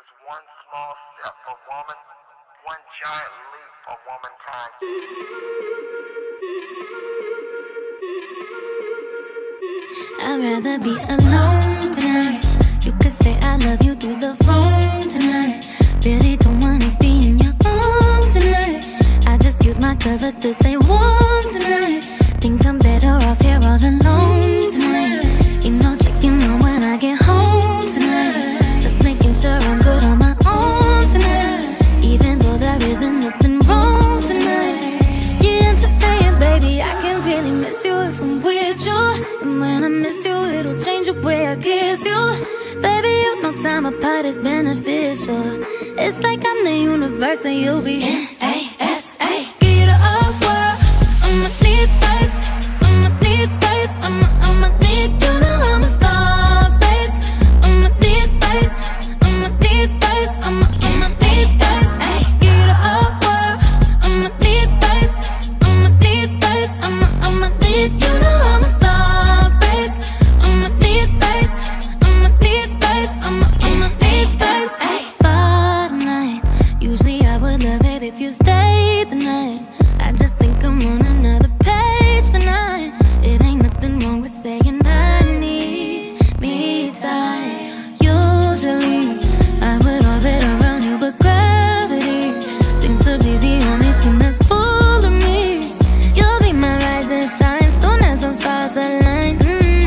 is one small step for woman, one giant leap for womankind. I'd rather be alone tonight. You could say I love you through the phone tonight. Really don't wanna be in your arms tonight. I just use my covers to stay warm tonight. Think I'm better off here all alone tonight. You know, checking on when I get home tonight. Just making sure I'm good on my own tonight. Even though there isn't nothing wrong tonight. Yeah, I'm just saying, baby, I can really miss you if I'm with you. And when I miss you, it'll change the way I kiss you. Baby, you know time apart is beneficial. It's like I'm the universe and you'll be NASA. Get up, world, I'ma need space. I'ma need space, I'ma need you know I'm a star space. I'ma need space, I'ma need space, I'ma need space. Get up, world, I'ma need space. I'ma need space, I'ma need you know I'm a star space. I'ma need space, I'ma need space, I'ma need space. For tonight, usually I would love it if you stayed the night. I just think I'm on another page tonight. It ain't nothing wrong with saying I need me time. Usually I would orbit around you, but gravity seems to be the only thing that's pulling me. You'll be my rise and shine soon as some stars align.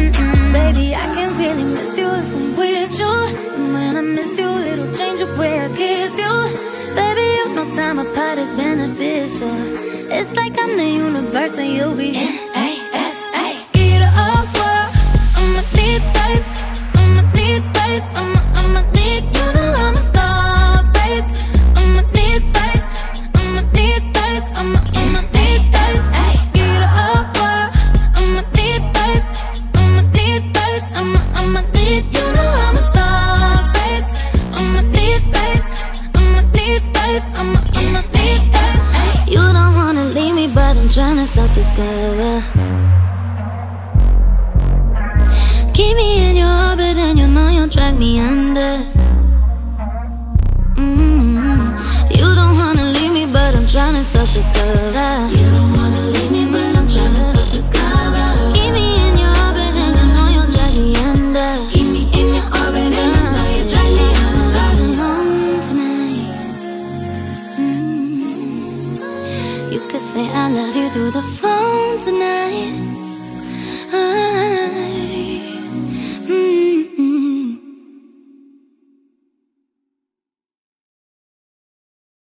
Baby, I can really miss you if I'm with you. And when I miss you, it'll change the way I kiss you. Baby, you know time apart is beneficial. It's like I'm the universe and you'll be NASA. Get up, world, I'ma need space. I'ma need space, I'ma need you know I'm a star space. I'ma need space, I'ma need space, I'ma need space. Get up, world, I'ma need space. I'ma need space, I'ma need you know I'm a star space. I'ma need space, I'ma need space, I'ma need space. You don't wanna leave me, but I'm tryna self-discover. Keep me in your orbit and you know you'll drag me under. You don't wanna leave me, but I'm tryna self-discover.